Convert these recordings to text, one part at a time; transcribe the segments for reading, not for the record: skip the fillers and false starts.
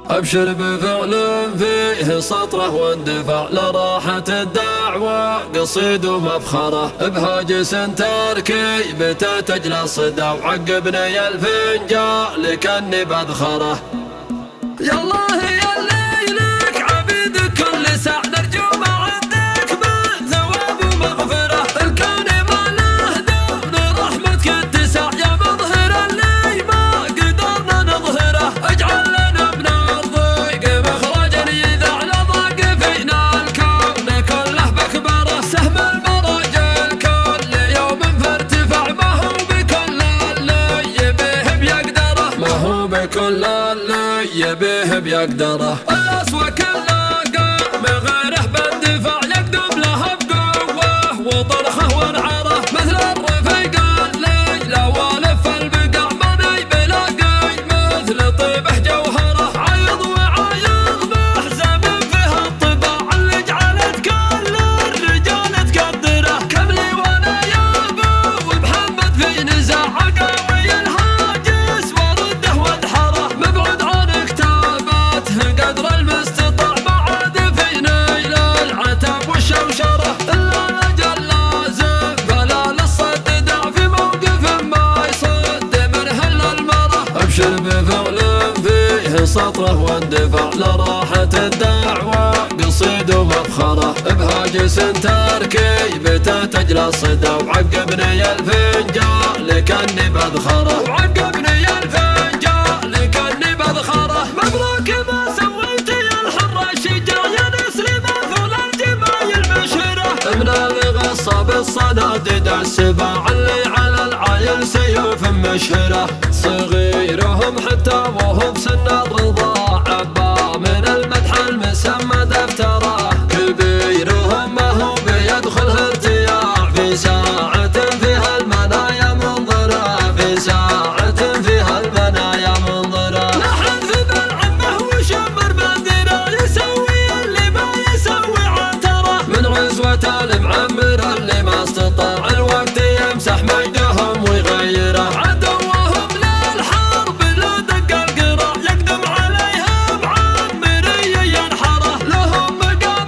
أبشر بفعل فيه سطره واندفع لراحة الدعوة، قصيد ومفخرة بهاجس تركيبته تجلى الصدى، وعقبني الفنجان لكني بذخره. يا الله يا ليلك عبيد كل ساعة نرجو معدك من ثواب ومغفرة، الكون ما له دون رحمتك اتساع، يا مظهر اللي ما قدرنا نظهره، اجعل لنا من الضيق مخرجا إذا لضاق فينا الكون كله بكبره، سهم المرج الكل يوم فارتفع، ما هو بكل اللي يبيه بيقدره، ما هو بكل اللي يبيه بيقدره، الأسوى كله قام غيره باندفاع، يقدم له بقوة وطرخه ونعره، مثل الرفيق الليلة والف البقاع، مني بلاقي مثل طيبه جوهره، عيض وعايض بحزام فيها الطباع، اللي جعلت كل الرجال تقدره، كملي وانا يا ابو محمد في نزاع، عقاوي الهاجس ورده وادحره، مبعد عن كتاباته قدر المستطاع، ما عاد في نيل العتب والشوشره، الا اجل لازم فلا للصد داع، في موقف ما يصد منه الا المره. ابشر بفعل فيه سطره واندفع لراحة الدعوة، قصيد ومفخره بهاجس تركيبته تجلى الصدى، وعقبني الفنجان لكني بذخره، وعقبني الفنجان لكني بذخره، مبروك ما سويتي يا الحرة الشجاع، يا نسل مثل الجمايل مشهرة، من الغصة بالصناديد السباع، اللي على العايل سيوف مشهرة، صغيرهم حتى وهم سن الرضاع، عبا من المدح المسمى دفتره، كبيرهم ما هو بيدخله ارتياع، في ساعة فيها المنايا منظرة، في ساعة فيها المنايا منظرة، نحن في بالعمه وشمر بندره، يسوي اللي ما يسوي عتره، من عزوة المعمر اللي ما استطاع الوقت يمسح مجدهم ويغيره، عدوهم للحرب لو دق القراع، يقدم عليها بعمري ينحره، لهم مقام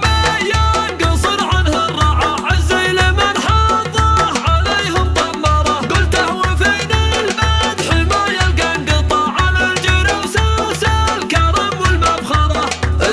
ينقصر عنه الرعا، عزي لمن حاضه عليهم طمره، قلته وفينا المدح ما يلقى انقطاع، على الجر وسوس الكرم والمفخره،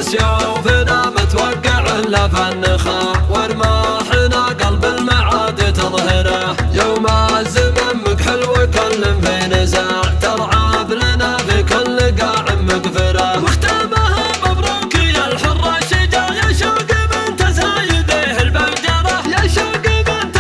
سيوفنا متوقع له فالنخاع، ورماحنا قلب المعاد تظهره، يوم الزمن مكحل وكل في نزاع، ترعاب لنا في كل قاع مقفره، واختامها مبروك يا الحرة الشجاع، يا شوق بنت زايده البنجره، يا شوق بنت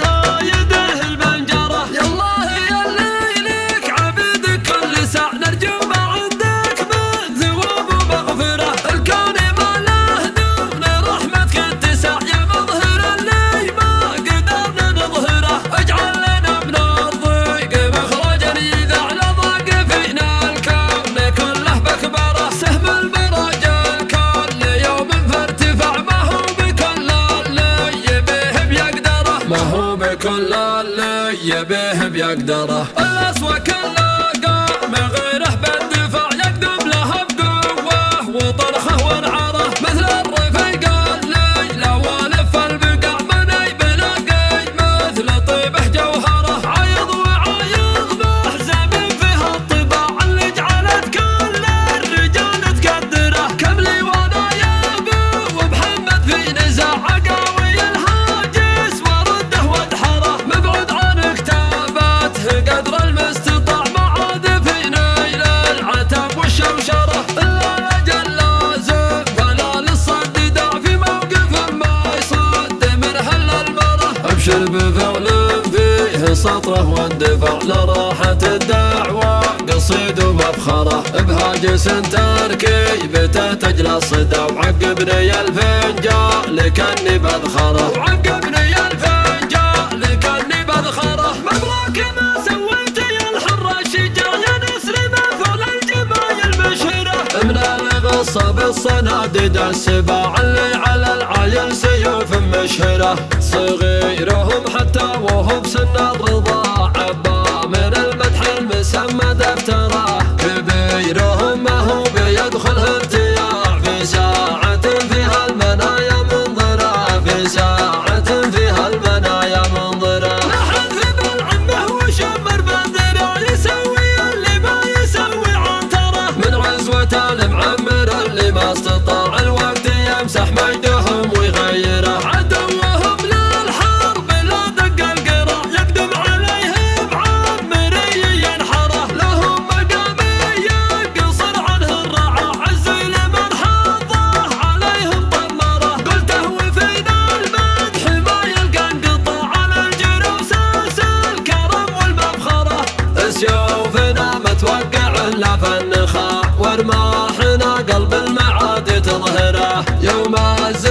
زايده البنجره، يا الله يا ليلك عبيد كل ساعة نرجو ما عندك من ثواب ومغفره، الكون ما له دون رحمتك اتساع، يا مظهر اللي ما قدرنا نظهره، اجعل لنا من الضيق مخرجا إذا لضاق فينا الكون كله بكبره، سهم المرج الكل يوم فارتفاع، ما هو بكل اللي يبيه بيقدره، ما هو بكل اللي يبيه بيقدره، الأسوى كله قام غيره باندفاع، يقدم له بقوة وطرخه ونعره، مثل الرفيق الليلة والف البقاع، مني بلاقي مثل طيبه جوهره، عيض وعايض بحزام فيها الطباع، اللي جعلت كل الرجال تقدره، كملي وانا يا ابو محمد في نزاع، عقاوي الهاجس ورده وادحره، مبعد عن كتاباته قدر المستطاع، ما عاد في نيل العتب والشوشره، الا اجل لازم فلا للصد داع، في موقف ما يصد منه الا المره. ابشر بفعل فيه سطره واندفع لراحة الدعوة، قصيد ومفخره بهاجس تركيبته تجلى الصدى، وعقبني الفنجان لكني بذخره، وعقبني الفنجان لكني بذخره، مبروك ما سويتي يا الحرة الشجاع، يا نسل مثل الجمايل مشهرة، من الغصة بالصناديد السباع، اللي على العايل سيوف مشهرة، صغيرهم حتى وهم سن الرضاع، عبا من المدح المسمى دفتره، كبيرهم ما هو بيدخله رماحنا متوقع لا فنخا ورماحنا قلب المعاد تظهره يوم